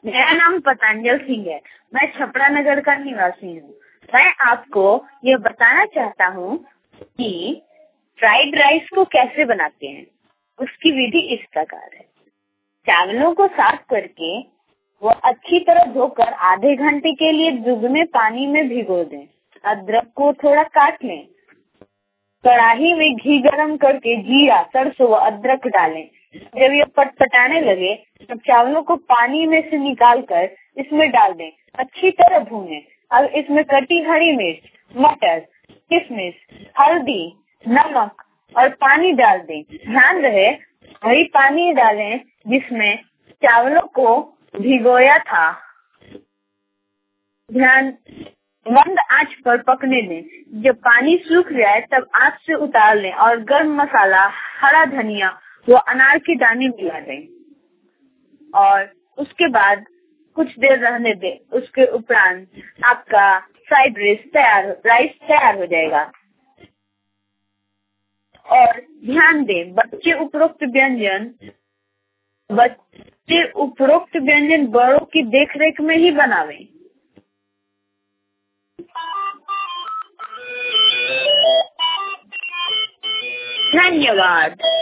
मेरा नाम पतंजल सिंह है। मैं छपरा नगर का निवासी हूँ। मैं आपको ये बताना चाहता हूँ कि फ्राइड राइस को कैसे बनाते हैं। उसकी विधि इस प्रकार है। चावलों को साफ करके वो अच्छी तरह धोकर आधे घंटे के लिए दुगने पानी में भिगो दें। अदरक को थोड़ा काट लें। कढ़ाई में घी गरम करके जीरा, सरसों व अदरक डालें। जब ये पटपटाने लगे तब चावलों को पानी में से निकालकर इसमें डाल दें। अच्छी तरह भूनें। अब इसमें कटी हरी मिर्च, मटर, किशमिश, हल्दी, नमक और पानी डाल दें। ध्यान रहे वही पानी डालें जिसमें चावलों को भिगोया था। ध्यान मंद आंच पर पकने दें। जब पानी सूख जाए तब आंच से उतार लें और गरम मसाला, हरा धनिया वो अनार के दाने मिला दें और उसके बाद कुछ देर रहने दें। उसके उपरांत आपका फ्राइड राइस तैयार हो जाएगा। और ध्यान दें बच्चे उपरोक्त व्यंजन बड़ों की देखरेख में ही बनावें। धन्यवाद।